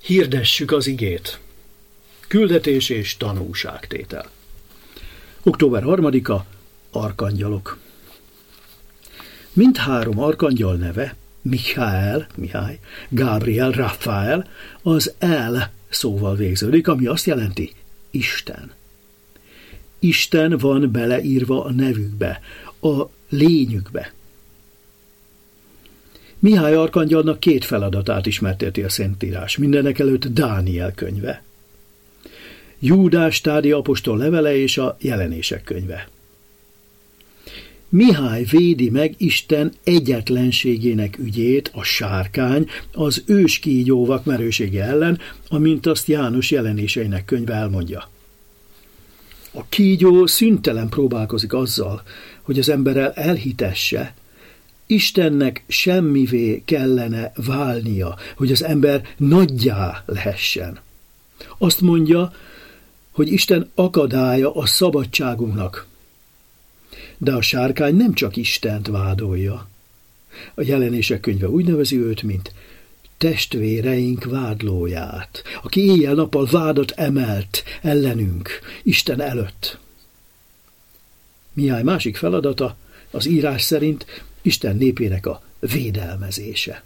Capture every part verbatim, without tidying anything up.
Hirdessük az igét. Küldetés és tanúságtétel. október harmadika. Arkangyalok. Mindhárom arkangyal neve, Michael, Mihály, Gabriel, Raphael, az El szóval végződik, ami azt jelenti Isten. Isten van beleírva a nevükbe, a lényükbe. Mihály arkangyalnak két feladatát ismerteti a Szentírás, mindenekelőtt Dániel könyve, Júdás Tádi apostol levele és a Jelenések könyve. Mihály védi meg Isten egyetlenségének ügyét, a sárkány, az ős kígyóvak merősége ellen, amint azt János jelenéseinek könyve elmondja. A kígyó szüntelen próbálkozik azzal, hogy az emberrel elhitesse, Istennek semmivé kellene válnia, hogy az ember nagyjá lehessen. Azt mondja, hogy Isten akadálya a szabadságunknak. De a sárkány nem csak Istent vádolja. A Jelenések könyve úgy nevezi őt, mint testvéreink vádlóját, aki éjjel-nappal vádat emelt ellenünk, Isten előtt. Mihály másik feladata, az írás szerint Isten népének a védelmezése.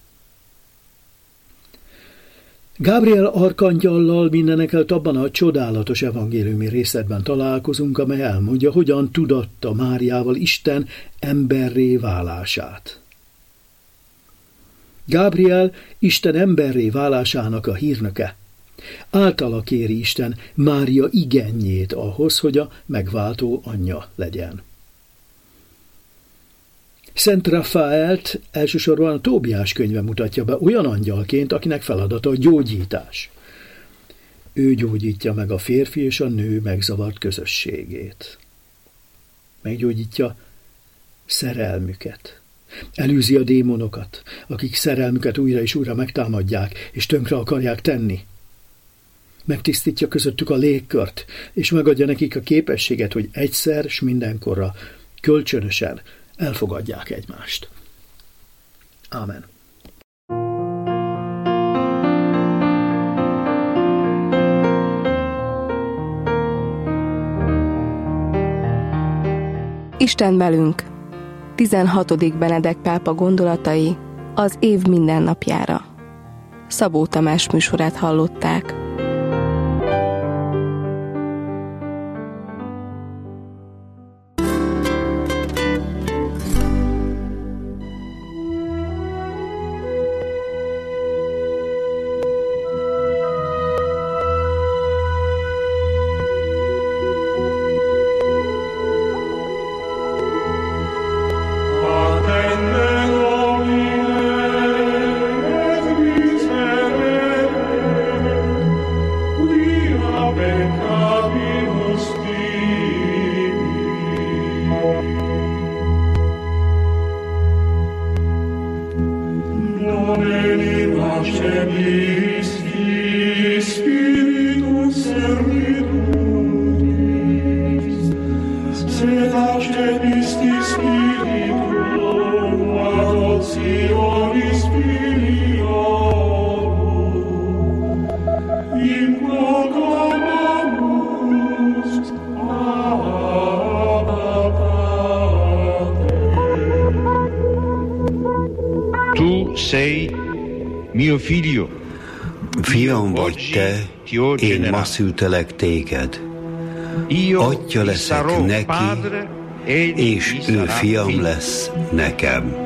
Gabriel arkangyallal mindenekelőtt abban a csodálatos evangéliumi részletben találkozunk, amely elmondja, hogyan tudatta Máriával Isten emberré válását. Gabriel Isten emberré válásának a hírnöke. Általa kéri Isten Mária igenjét ahhoz, hogy a megváltó anyja legyen. Szent Raphaelt elsősorban a Tóbiás könyve mutatja be olyan angyalként, akinek feladata a gyógyítás. Ő gyógyítja meg a férfi és a nő megzavart közösségét. Meggyógyítja szerelmüket. Elűzi a démonokat, akik szerelmüket újra és újra megtámadják, és tönkre akarják tenni. Megtisztítja közöttük a légkört, és megadja nekik a képességet, hogy egyszer s mindenkorra, kölcsönösen elfogadják egymást. Ámen. Isten velünk. tizenhatodik Benedek pápa gondolatai az év mindennapjára. Szabó Tamás műsorát hallották. Fiam vagy te, én ma szültelek téged. Atya leszek neki, és ő fiam lesz nekem.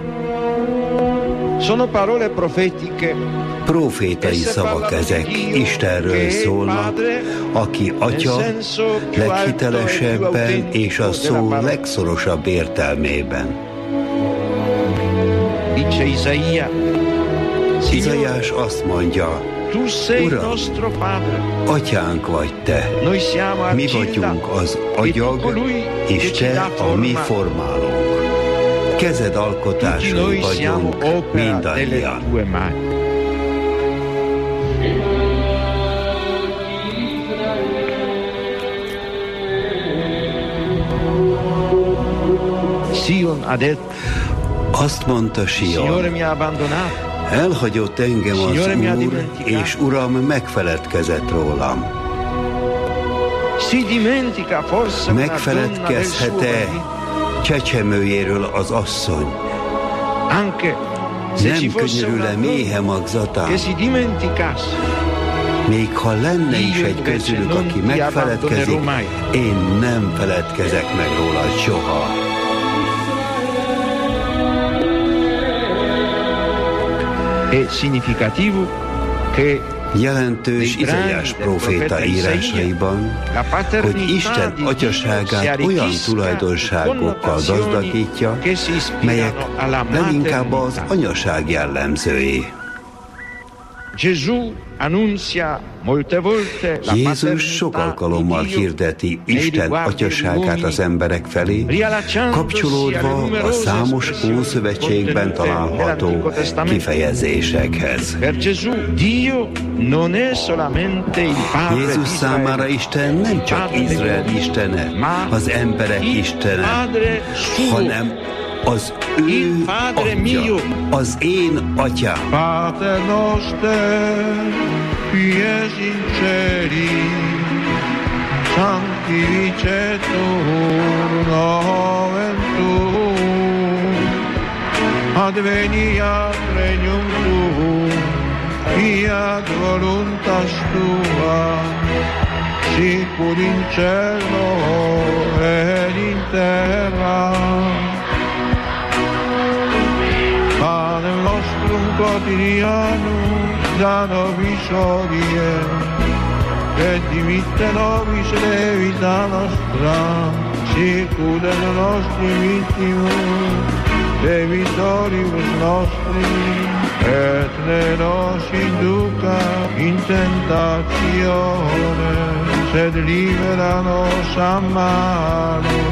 Profétai szavak ezek, Istenről szólnak, aki atya leghitelesebben és a szó legszorosabb értelmében. Izaiás azt mondja, Uram, atyánk vagy te, mi vagyunk az agyag, és te a mi formálónk. Kezed alkotásai vagyunk mindannyian. Azt mondta Sion, Elhagyott engem az Úr, és Uram megfeledkezett rólam. Megfeledkezhet-e csecsemőjéről az asszony? Nem könyörül-e méhe magzatán? Még ha lenne is egy közülük, aki megfeledkezik, én nem feledkezek meg róla soha. Jelentős Izaiás próféta írásaiban, hogy Isten atyaságát olyan tulajdonságokkal gazdagítja, melyek leginkább az anyaság jellemzői. Jézus sok alkalommal hirdeti Isten atyaságát az emberek felé, kapcsolódva a számos Ószövetségben található kifejezésekhez. Jézus számára Isten nem csak Izrael istene, az emberek istene, hanem az ő atya, az én atyám. Pater noster, qui es in celis, sanctificetur nomen tuum, adveniat regnum tuum, fiat voluntas tua, sicur in cielo et in terra. Panem nostrum quotidianum da nobis hodie, et dimitte nobis levita nostra, sicur et nostri vittimus, debitoribus nostri, et ne nos induca in tentatione, sed libera nos a malo.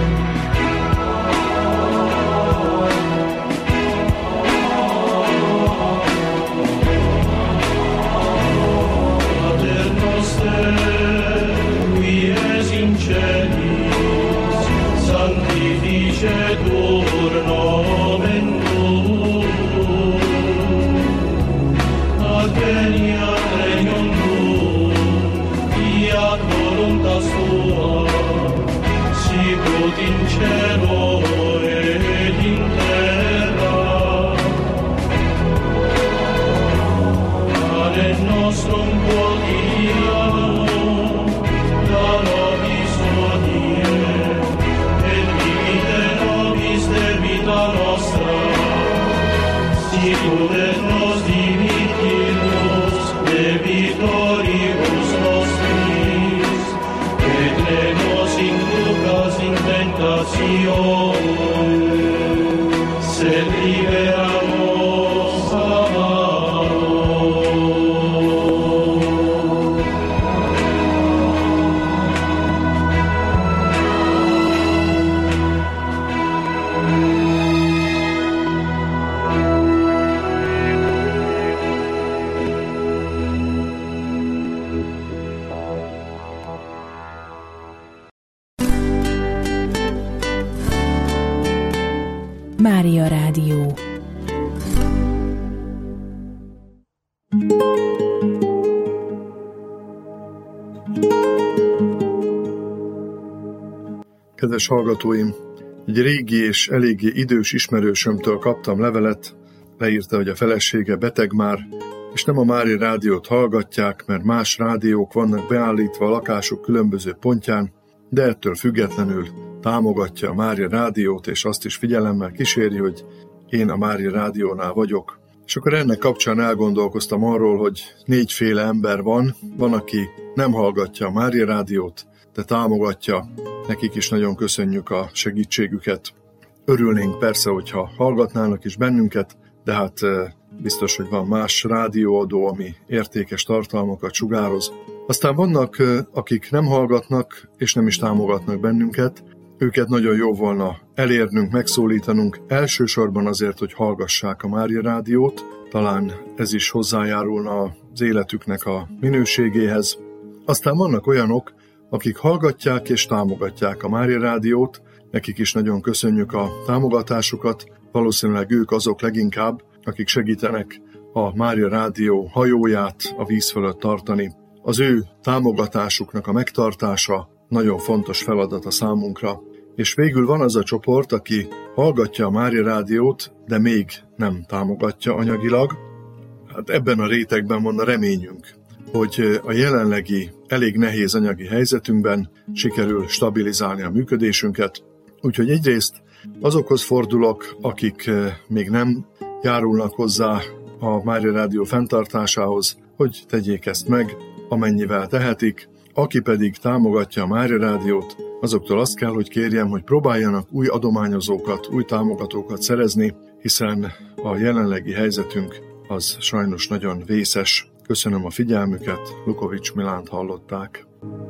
Sanctificetur nomen tuum, adveniat regnum tuum, fiat voluntas tua, sicut in cielo et in terra. Panem nostrum quotidianum da nobis hodie, nostra, sicur et nos dimittimus debitoribus nostris, et ne nos inducas in tentatione, sed libera nos a malo. Mária Rádió. Kedves hallgatóim, egy régi és eléggé idős ismerősömtől kaptam levelet, leírta, hogy a felesége beteg már, és nem a Mária Rádiót hallgatják, mert más rádiók vannak beállítva a lakásuk különböző pontján, de ettől függetlenül támogatja a Mária Rádiót, és azt is figyelemmel kíséri, hogy én a Mária Rádiónál vagyok. És akkor ennek kapcsán elgondolkoztam arról, hogy négyféle ember van, van, aki nem hallgatja a Mária Rádiót, de támogatja, nekik is nagyon köszönjük a segítségüket. Örülnénk persze, hogyha hallgatnának is bennünket, de hát biztos, hogy van más rádióadó, ami értékes tartalmakat sugároz. Aztán vannak, akik nem hallgatnak, és nem is támogatnak bennünket, őket nagyon jó volna elérnünk, megszólítanunk, elsősorban azért, hogy hallgassák a Mária Rádiót, talán ez is hozzájárulna az életüknek a minőségéhez. Aztán vannak olyanok, akik hallgatják és támogatják a Mária Rádiót, nekik is nagyon köszönjük a támogatásukat, valószínűleg ők azok leginkább, akik segítenek a Mária Rádió hajóját a víz fölött tartani. Az ő támogatásuknak a megtartása nagyon fontos feladat a számunkra. És végül van az a csoport, aki hallgatja a Mária Rádiót, de még nem támogatja anyagilag. Hát ebben a rétegben van a reményünk, hogy a jelenlegi elég nehéz anyagi helyzetünkben sikerül stabilizálni a működésünket. Úgyhogy egyrészt azokhoz fordulok, akik még nem járulnak hozzá a Mária Rádió fenntartásához, hogy tegyék ezt meg, amennyivel tehetik. Aki pedig támogatja a Mária Rádiót, azoktól azt kell, hogy kérjem, hogy próbáljanak új adományozókat, új támogatókat szerezni, hiszen a jelenlegi helyzetünk az sajnos nagyon vészes. Köszönöm a figyelmüket, Lukovics Milánt hallották.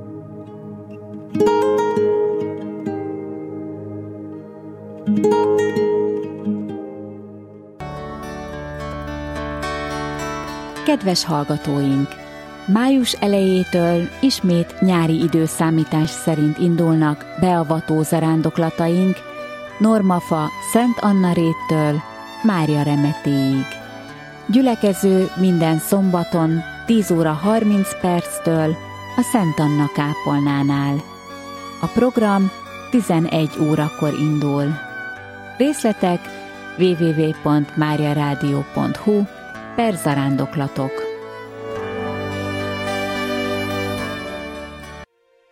Kedves hallgatóink! Május elejétől ismét nyári időszámítás szerint indulnak beavató zarándoklataink Normafa Szent Anna réttől Mária remetéig. Gyülekező minden szombaton tíz óra harminc perctől a Szent Anna kápolnánál. A program tizenegy órakor indul. Részletek double-u double-u double-u pont máriaradio pont hu per zarándoklatok.